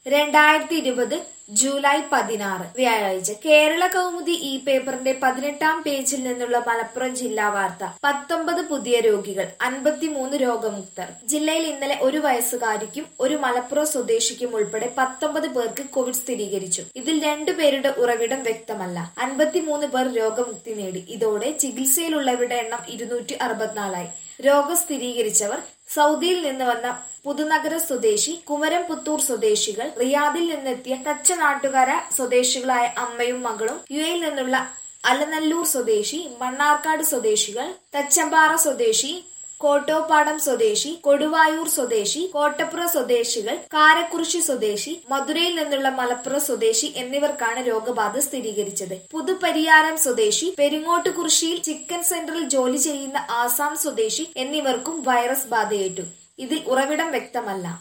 2020 July 16 വ്യാഴാഴ്ച കേരള കൗമുദി ഈ പേപ്പറിന്റെ 18-ാം പേജിൽ നിന്നുള്ള മലപ്പുറം ജില്ലാ വാർത്ത. 19 പുതിയ രോഗികൾ, 53 രോഗമുക്തർ. ജില്ലയിൽ ഇന്നലെ ഒരു വയസ്സുകാരിക്കും ഒരു മലപ്പുറം സ്വദേശിക്കും ഉൾപ്പെടെ 19 പേർക്ക് കോവിഡ് സ്ഥിരീകരിച്ചു. ഇതിൽ 2 പേരുടെ ഉറവിടം വ്യക്തമല്ല. 53 പേർ രോഗമുക്തി നേടി. ഇതോടെ ചികിത്സയിലുള്ളവരുടെ എണ്ണം 264 ആയി. രോഗം സ്ഥിരീകരിച്ചവർ സൗദിയിൽ നിന്ന് വന്ന പുതുനഗര സ്വദേശി, കുമരംപുത്തൂർ സ്വദേശികൾ, റിയാദിൽ നിന്നെത്തിയ തച്ചനാട്ടുകര സ്വദേശികളായ അമ്മയും മകളും, യുഎയിൽ നിന്നുള്ള അലനല്ലൂർ സ്വദേശി, മണ്ണാർക്കാട് സ്വദേശികൾ, തച്ചമ്പാറ സ്വദേശി, കോട്ടോപ്പാടം സ്വദേശി, കൊടുവായൂർ സ്വദേശി, കോട്ടപ്പുറ സ്വദേശികൾ, കാരക്കുറിശി സ്വദേശി, മധുരയിൽ നിന്നുള്ള മലപ്പുറം സ്വദേശി എന്നിവർക്കാണ് രോഗബാധ സ്ഥിരീകരിച്ചത്. പുതുപരിയാരം സ്വദേശി, പെരിങ്ങോട്ടുകുറിശിയിൽ ചിക്കൻ സെന്ററിൽ ജോലി ചെയ്യുന്ന ആസാം സ്വദേശി എന്നിവർക്കും വൈറസ് ബാധയേറ്റു. ഇതിൽ ഉറവിടം വ്യക്തമല്ല.